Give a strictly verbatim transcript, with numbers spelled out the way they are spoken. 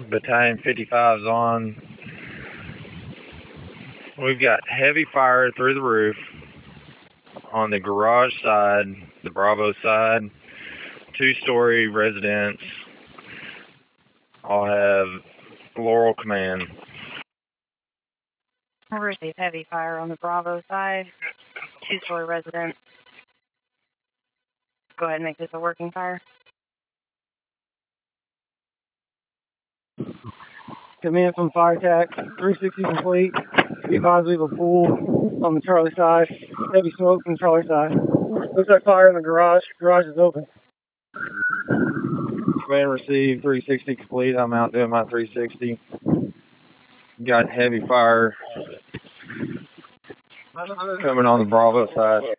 Battalion fifty-five is on. We've got heavy fire through the roof on the garage side, the Bravo side. Two-story residence. All have Laurel Command. I received heavy fire on the Bravo side. Two-story residence. Go ahead and make this a working fire. Command from Fire Attack, three sixty complete. Be advised we have a pool on the Charlie side. Heavy smoke from the Charlie side. Looks like fire in the garage. Garage is open. Command received, three sixty complete. I'm out doing my three sixty. Got heavy fire coming on the Bravo side.